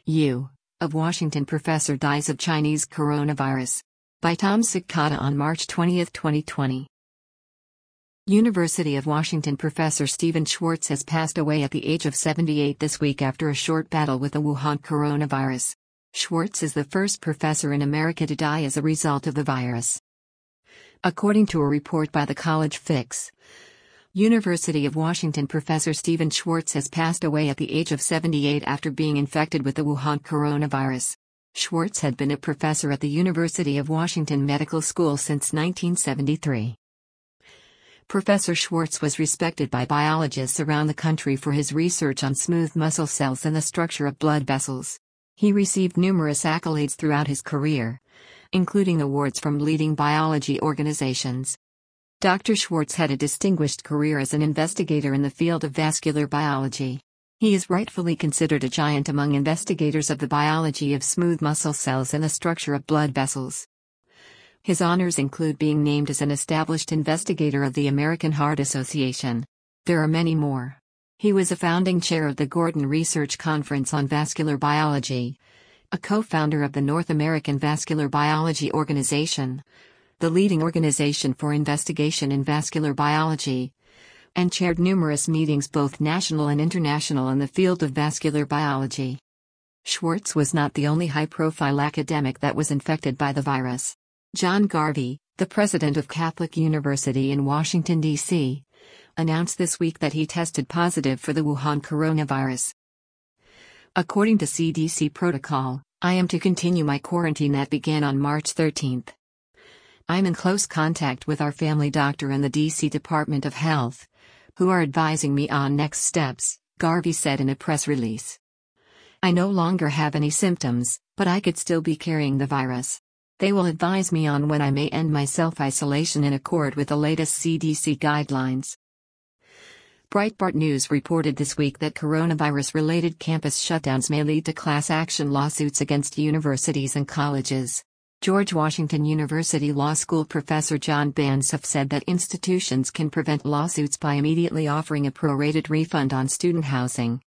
U. of Washington professor dies of Chinese coronavirus. By Tom Sikata on March 20, 2020. University of Washington professor Stephen Schwartz has passed away at the age of 78 this week after a short battle with the Wuhan coronavirus. Schwartz is the first professor in America to die as a result of the virus. According to a report by the College Fix, University of Washington professor Stephen Schwartz has passed away at the age of 78 after being infected with the Wuhan coronavirus. Schwartz had been a professor at the University of Washington Medical School since 1973. Professor Schwartz was respected by biologists around the country for his research on smooth muscle cells and the structure of blood vessels. He received numerous accolades throughout his career, including awards from leading biology organizations. Dr. Schwartz had a distinguished career as an investigator in the field of vascular biology. He is rightfully considered a giant among investigators of the biology of smooth muscle cells and the structure of blood vessels. His honors include being named as an established investigator of the American Heart Association. There are many more. He was a founding chair of the Gordon Research Conference on Vascular Biology, a co-founder of the North American Vascular Biology Organization, the leading organization for investigation in vascular biology, and chaired numerous meetings both national and international in the field of vascular biology. Schwartz was not the only high-profile academic that was infected by the virus. John Garvey, the president of Catholic University in Washington, D.C., announced this week that he tested positive for the Wuhan coronavirus. According to CDC protocol, I am to continue my quarantine that began on March 13. I'm in close contact with our family doctor and the D.C. Department of Health, who are advising me on next steps, Garvey said in a press release. I no longer have any symptoms, but I could still be carrying the virus. They will advise me on when I may end my self-isolation in accord with the latest CDC guidelines. Breitbart News reported this week that coronavirus-related campus shutdowns may lead to class action lawsuits against universities and colleges. George Washington University Law School professor John Bansuff said that institutions can prevent lawsuits by immediately offering a prorated refund on student housing,